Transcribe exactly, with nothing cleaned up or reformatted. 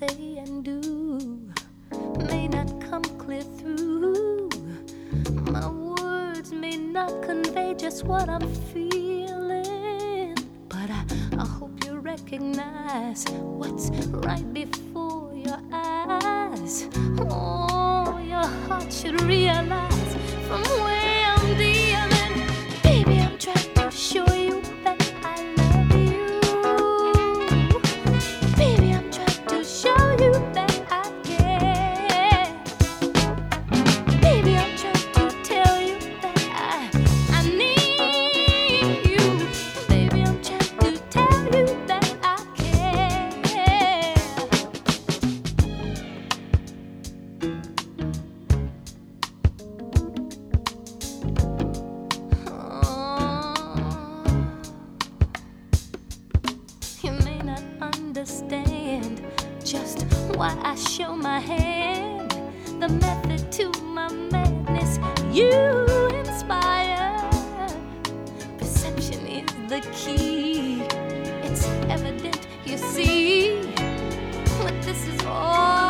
say and do may not come clear through. My words may not convey just what I'm feeling, but I, I hope you recognize what's right before your eyes. Oh, your heart should realize from where I'm dealing. Baby, I'm trying to show you that I love you. Baby, I'm trying to show you that I care. Baby, I'm trying to tell you that I, I need you. Baby, I'm trying to tell you that I care. Oh, you may not understand just why I show my hand, the method to my madness you inspire. Perception is the key. It's evident, you see, what this is all